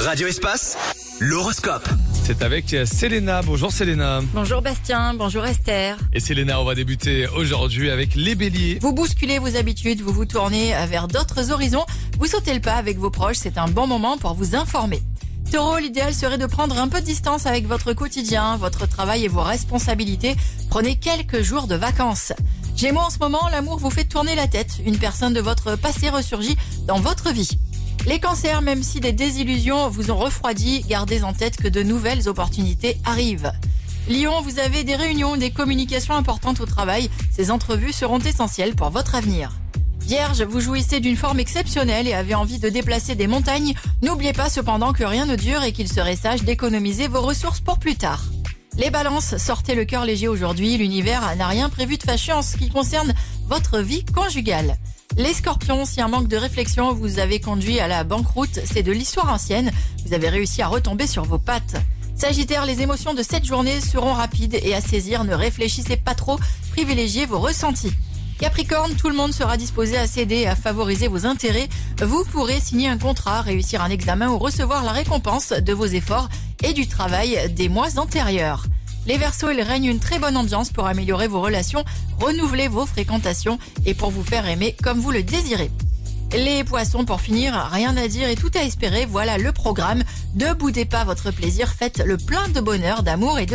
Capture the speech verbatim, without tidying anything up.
Radio Espace, l'horoscope. C'est avec Selena. Bonjour Selena. Bonjour Bastien, bonjour Esther. Et Selena, on va débuter aujourd'hui avec les béliers. Vous bousculez vos habitudes, vous vous tournez vers d'autres horizons, vous sautez le pas avec vos proches, c'est un bon moment pour vous informer. Taureau, l'idéal serait de prendre un peu de distance avec votre quotidien, votre travail et vos responsabilités. Prenez quelques jours de vacances. Gémeaux, en ce moment, l'amour vous fait tourner la tête. Une personne de votre passé ressurgit dans votre vie. Les cancers, même si des désillusions vous ont refroidi, gardez en tête que de nouvelles opportunités arrivent. Lion, vous avez des réunions, des communications importantes au travail. Ces entrevues seront essentielles pour votre avenir. Vierge, vous jouissez d'une forme exceptionnelle et avez envie de déplacer des montagnes. N'oubliez pas cependant que rien ne dure et qu'il serait sage d'économiser vos ressources pour plus tard. Les balances, sortez le cœur léger aujourd'hui. L'univers n'a rien prévu de fâcheux en ce qui concerne votre vie conjugale. Les scorpions, si un manque de réflexion vous avez conduit à la banqueroute, c'est de l'histoire ancienne. Vous avez réussi à retomber sur vos pattes. Sagittaire, les émotions de cette journée seront rapides et à saisir. Ne réfléchissez pas trop, privilégiez vos ressentis. Capricorne, tout le monde sera disposé à céder et à favoriser vos intérêts. Vous pourrez signer un contrat, réussir un examen ou recevoir la récompense de vos efforts et du travail des mois antérieurs. Les Verseaux, il règne une très bonne ambiance pour améliorer vos relations, renouveler vos fréquentations et pour vous faire aimer comme vous le désirez. Les Poissons, pour finir, rien à dire et tout à espérer, voilà le programme. Ne boudez pas votre plaisir, faites le plein de bonheur, d'amour et de